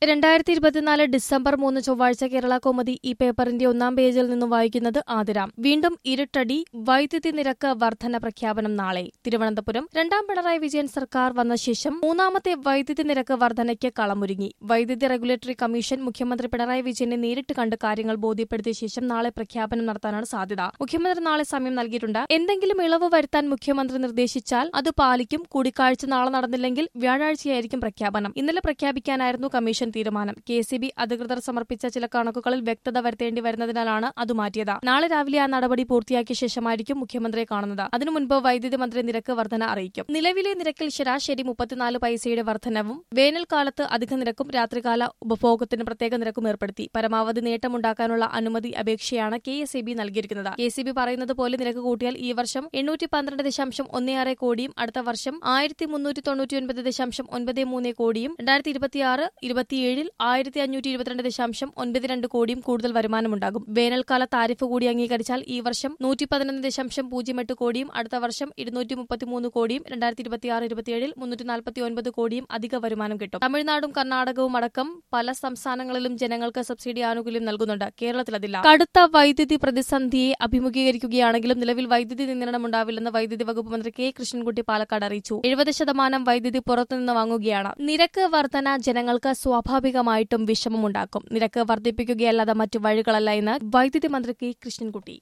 2024 December 3 ചൊവ്വാഴ്ച കേരള കൗമുദി ഈ പേപ്പറിന്റെ ഒന്നാം പേജിൽ നിന്നും വായിക്കുന്നത് ആതിരാം. വീണ്ടും ഇരുട്ടടി, വൈദ്യുതി നിരക്ക് വർധന പ്രഖ്യാപനം നാളെ. തിരുവനന്തപുരം. രണ്ടാം പിണറായി വിജയൻ സർക്കാർ വന്ന ശേഷം മൂന്നാമത്തെ വൈദ്യുതി നിരക്ക് വർധനയ്ക്ക് കളമൊരുങ്ങി. വൈദ്യുതി റെഗുലേറ്ററി കമ്മീഷൻ മുഖ്യമന്ത്രി പിണറായി വിജയനെ നേരിട്ട് കണ്ട് കാര്യങ്ങൾ ബോധ്യപ്പെടുത്തിയ ശേഷം നാളെ പ്രഖ്യാപനം നടത്താനാണ് സാധ്യത. മുഖ്യമന്ത്രി നാളെ സമയം നൽകിയിട്ടുണ്ട്. എന്തെങ്കിലും ഇളവ് വരുത്താൻ മുഖ്യമന്ത്രി നിർദ്ദേശിച്ചാൽ അത് പാലിക്കും. കൂടിക്കാഴ്ച നാളെ നടന്നില്ലെങ്കിൽ വ്യാഴാഴ്ചയായിരിക്കും പ്രഖ്യാപനം. ഇന്നലെ പ്രഖ്യാപിക്കാനായിരുന്നു കമ്മീഷൻ തീരുമാനം. KCB അധികൃതർ സമർപ്പിച്ച ചില കണക്കുകളിൽ വ്യക്തത വരുത്തേണ്ടി വരുന്നതിനാലാണ് അത് മാറ്റിയത്. നാളെ രാവിലെ ആ നടപടി പൂർത്തിയാക്കിയ ശേഷമായിരിക്കും മുഖ്യമന്ത്രിയെ കാണുന്നത്. അതിനു മുൻപ് വൈദ്യുതി മന്ത്രി നിരക്ക് വർധന അറിയിക്കും. നിലവിലെ നിരക്കിൽ ശരാശരി 34 പൈസയുടെ വർധനവും വേനൽക്കാലത്ത് അധിക നിരക്കും രാത്രികാല ഉപഭോഗത്തിന് പ്രത്യേക നിരക്കും ഏർപ്പെടുത്തി. പരമാവധി നേട്ടമുണ്ടാക്കാനുള്ള അനുമതി അപേക്ഷയാണ് KSEB നൽകിയിരിക്കുന്നത്. KCB പറയുന്നത് പോലെ നിരക്ക് കൂട്ടിയാൽ ഈ വർഷം 812.16 കോടിയും അടുത്ത വർഷം 1399.93 കോടിയും 2026-27 1522.92 കോടിയും കൂടുതൽ വരുമാനമുണ്ടാകും. വേനൽക്കാല താരിഫ് കൂടി അംഗീകരിച്ചാൽ ഈ വർഷം 111.08 കോടിയും അടുത്ത വർഷം 233 കോടിയും 2026-27 349 കോടിയും അധിക വരുമാനം കിട്ടും. തമിഴ്നാടും കർണാടകവും അടക്കം പല സംസ്ഥാനങ്ങളിലും ജനങ്ങൾക്ക് സബ്സിഡി ആനുകൂല്യം നൽകുന്നുണ്ട്. കേരളത്തിൽ അതില്ല. കടുത്ത വൈദ്യുതി പ്രതിസന്ധിയെ അഭിമുഖീകരിക്കുകയാണെങ്കിലും നിലവിൽ വൈദ്യുതി നിയന്ത്രണം ഉണ്ടാവില്ലെന്ന് വൈദ്യുതി വകുപ്പ് മന്ത്രി K. കൃഷ്ണൻകുട്ടി പാലക്കാട് അറിയിച്ചു. 70% വൈദ്യുതി പുറത്തുനിന്ന് വാങ്ങുകയാണ്. നിരക്ക് വർധന ജനങ്ങൾക്ക് സ്വാഭാവികമായിട്ടും വിഷമമുണ്ടാക്കും. നിരക്ക് വർദ്ധിപ്പിക്കുകയല്ലാതെ മറ്റു വഴികളല്ല എന്ന് വൈദ്യുതി മന്ത്രി K. കൃഷ്ണൻകുട്ടി.